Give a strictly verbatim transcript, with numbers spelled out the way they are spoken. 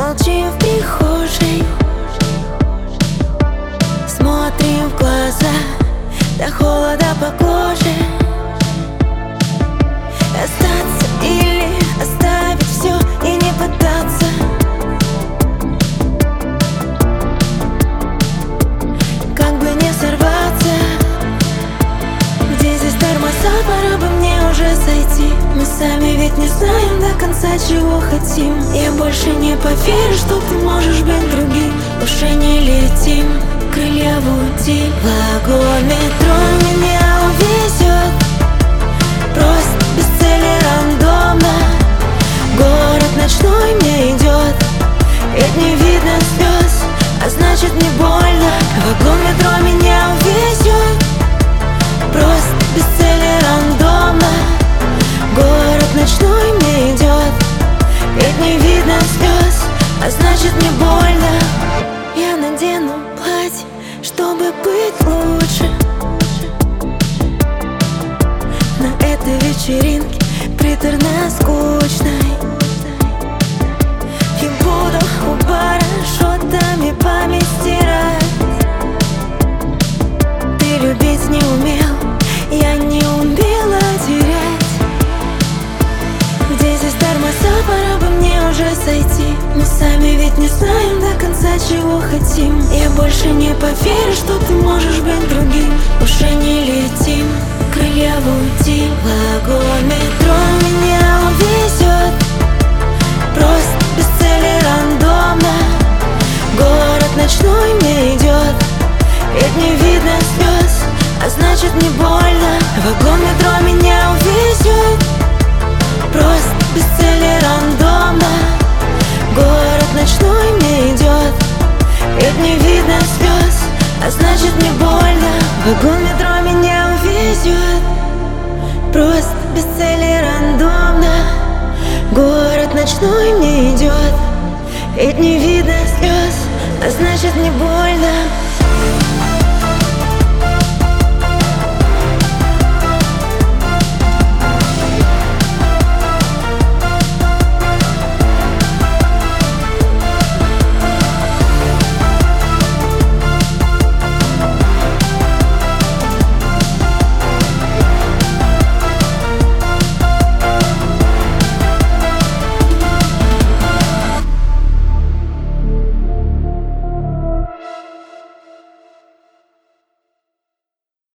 молчим в прихожей, смотрим в глаза до холода по коже. Остаться или оставить все и не пытаться. Как бы не сорваться, где здесь тормоза, пора бы мне уже сойти. Мы сами ведь не знаем до конца, чего хотим. Я больше не поверю, что ты можешь быть другим. Уже не летим, крылья в утиль. Вагон метро меня увезет, просто без цели, рандомно. Город ночной мне идет, ведь не видно слез, а значит не больно. Вагон метро меня увезет, просто без цели, рандомно. Город ночной мне идет, ведь не видно слез, а значит не больно. Я надену платье, чтобы быть лучше. На этой вечеринке приторно-скучной. И буду у бара шотами память стирать. Ты любить не умел, я не умела терять. Где здесь тормоза, пора бы мне уже сойти. Мы сами ведь не знаем до конца, чего хотим. Я больше не поверю, что ты можешь быть другим. Уже не летим, крылья в утиль. Вагон метро меня увезет, просто без цели, рандомно. Город ночной мне идет, ведь не видно слез, а значит не больно. Вагон метро меня увезет, просто без цели, рандомно. Город ночной мне идет, ведь не видно слез, а значит не больно. Вагон метро меня увезет, просто без цели, рандомно. Город ночной мне идет, ведь не видно слез, а значит не больно.